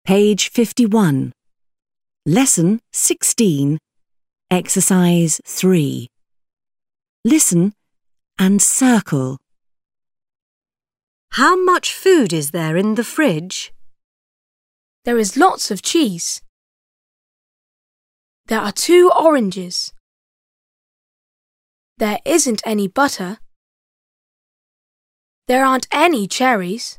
Page 51. Lesson 16, Exercise 3. Listen and circle. How much food is there in the fridge? There is lots of cheese. There are 2 oranges. There isn't any butter. There aren't any cherries.